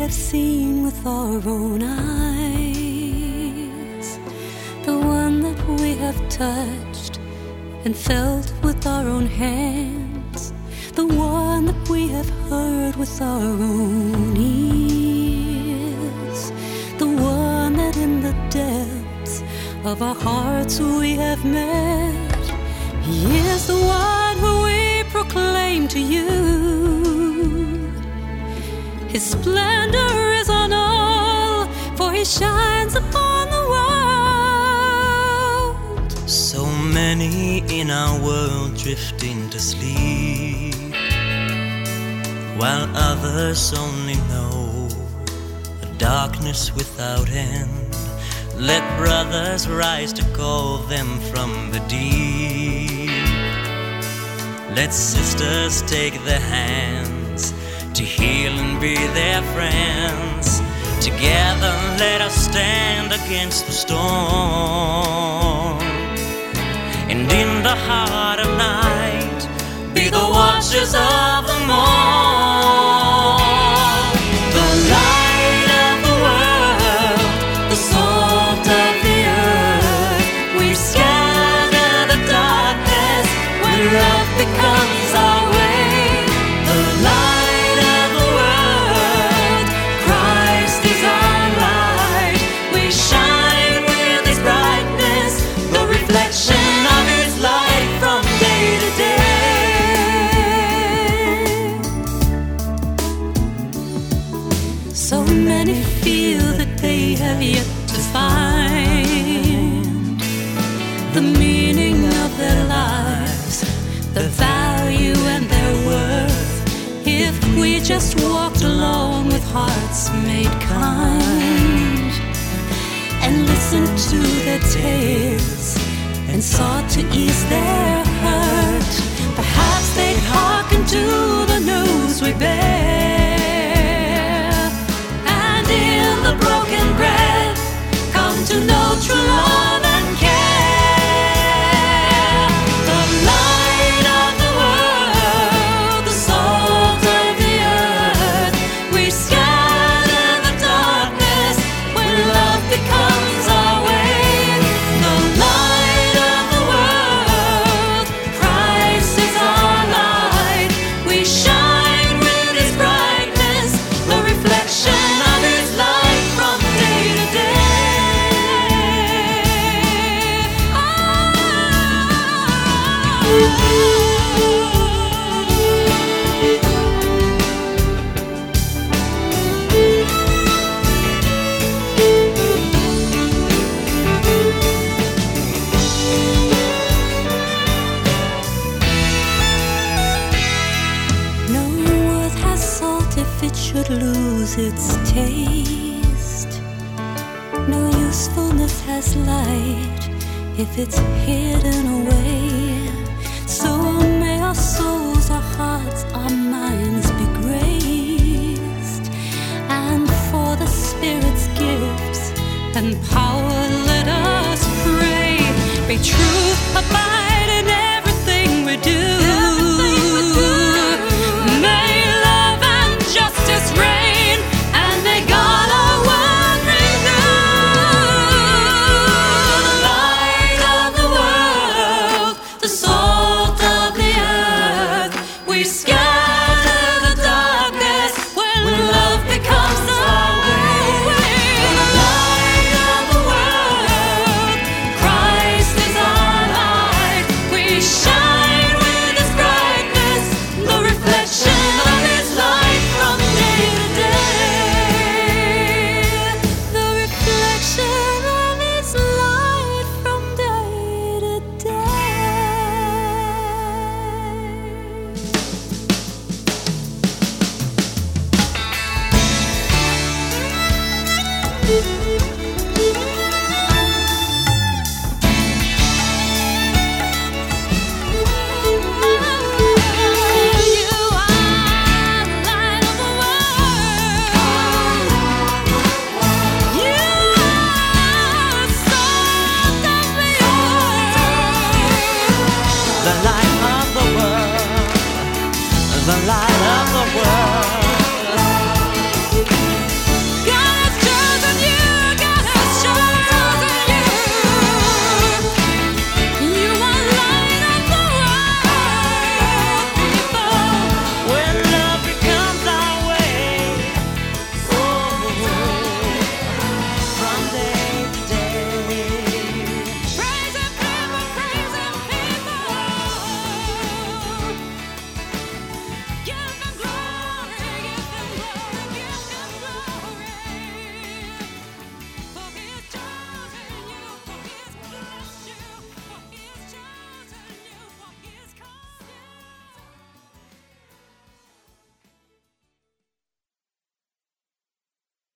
have seen with our own eyes, the one that we have touched and felt with our own hands, the one that we have heard with our own ears, the one that in the depths of our hearts we have met. He is the one who we proclaim to you. His splendor is on all, for he shines upon the world. So many in our world drifting to sleep, while others only know a darkness without end. Let brothers rise to call them from the deep. Let sisters take their hands to heal and be their friends. Together let us stand against the storm, and in the heart of night be the watchers of the morn. The light of the world, the salt of the earth, we scatter the darkness when love becomes our way. The light of the world, Christ is our light. We shine with his brightness, the reflection of his light from day to day. So many feel that they have yet to find the meaning of their lives, the value and their worth, if we just walked along with hearts made kind, and listened to their tales and sought to ease their hurt. Perhaps they'd hearken to the news we bear, and in the broken bread come to know true love and care. The light of the world, the salt of the earth, we scatter the darkness when love becomes our way. The light of the world, Christ is our light. We shine with his brightness, the reflection of his light from day to day. No worth has salt if it should lose its taste. No usefulness has light if it's hidden away. So may our souls, our hearts, our minds